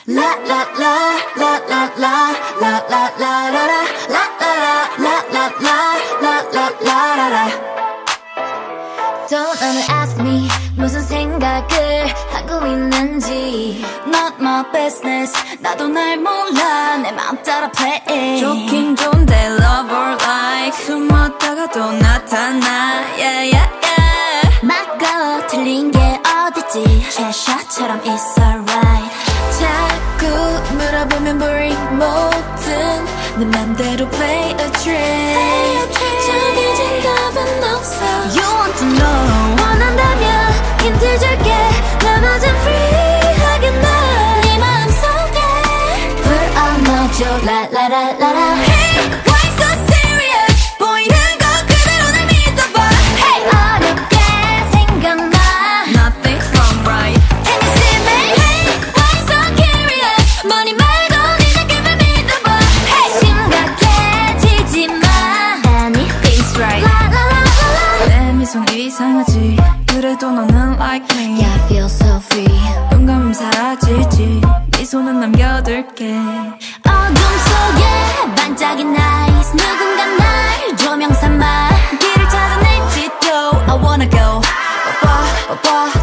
La la la la la la la la la la la la la la la la la la la. Don't ever ask me 무슨 생각을 하고 있는지. Not my business. 나도 날 몰라. 내 맘 따라 play. 좋긴 좋은데 love or like 숨었다가 또 나타나. Yeah yeah yeah. 맞고 틀린 게 어딨지. 샷처럼 it's alright. 자꾸 물어보면 boring 뭐든 내 맘대로 play a trick. 정해진 답은 없어. You want to know. 원한다면 힌트 줄게. 나머진 free 하겠나. 네 마음속에 불 안넣어줘. 라라라라라. Hey, why so serious? 보이는 거 그대로 날 믿어봐. Hey, 어렵게 생각나. Nothing wrong, right? Can you see me? Hey, why so curious? 머니 말고 네 느낌을 믿어봐. Hey, 심각해지지 마. Anything's right. 라라라라라. 내 미소는 이상하지. 그래도 너는 like me. Yeah, I feel so free. 눈 감으면 사라지지. 미소는 남겨둘게. 어둠 속에 반짝인 nice. 누군가 날 조명 삼아 길을 찾아낼지도 I wanna go. 뽀뽀 뽀뽀